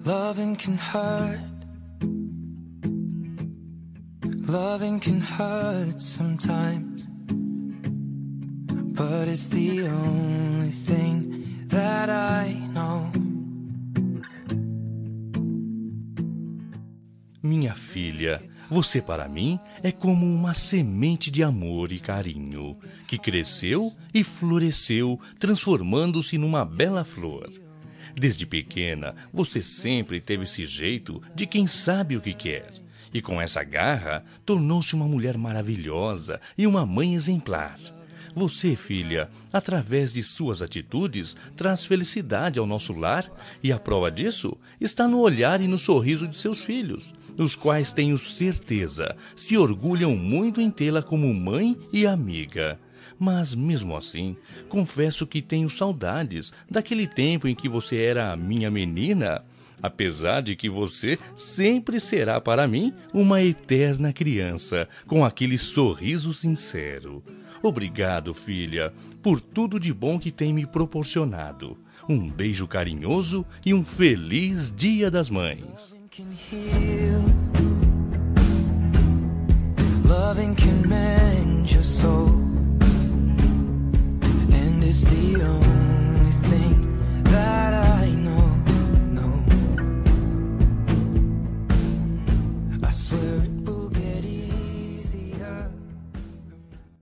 Loving can hurt. Loving can hurt sometimes, but it's the only thing that I know. Minha filha, você para mim é como uma semente de amor e carinho, que cresceu e floresceu, transformando-se numa bela flor. Desde pequena, você sempre teve esse jeito de quem sabe o que quer. E com essa garra, tornou-se uma mulher maravilhosa e uma mãe exemplar. Você, filha, através de suas atitudes, traz felicidade ao nosso lar, e a prova disso está no olhar e no sorriso de seus filhos, os quais, tenho certeza, se orgulham muito em tê-la como mãe e amiga. Mas, mesmo assim, confesso que tenho saudades daquele tempo em que você era a minha menina, apesar de que você sempre será para mim uma eterna criança, com aquele sorriso sincero. Obrigado, filha, por tudo de bom que tem me proporcionado. Um beijo carinhoso e um feliz Dia das Mães.